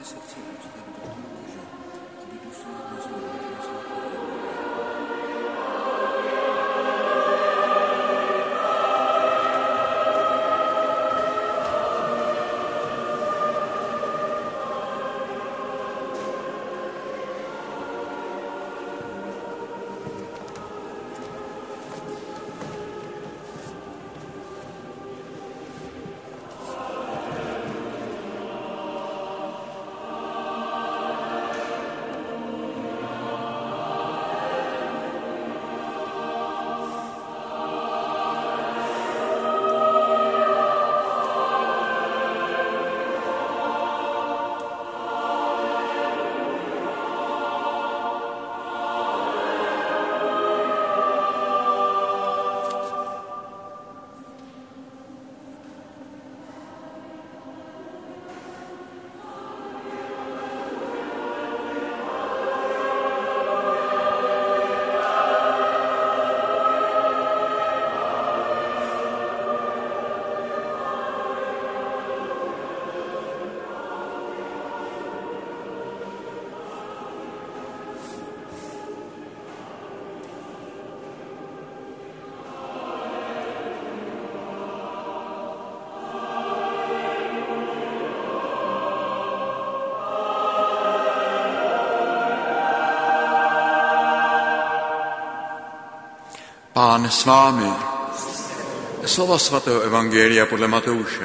Pán s vámi. Slova svatého evangelia podle Matouše.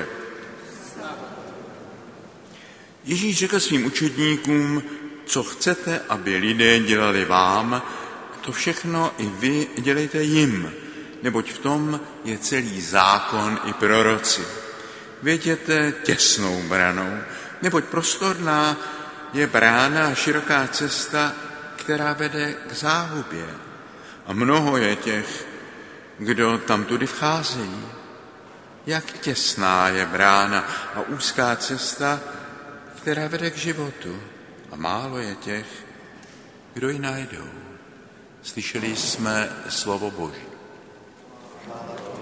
Ježíš řekl svým učedníkům, co chcete, aby lidé dělali vám, to všechno i vy dělejte jim, neboť v tom je celý zákon i proroci. Věděte těsnou branou, neboť prostorná je brána a široká cesta, která vede k záhubě. A mnoho je těch, kdo tam tudy vcházejí. Jak těsná je brána a úzká cesta, která vede k životu. A málo je těch, kdo ji najdou. Slyšeli jsme slovo Boží.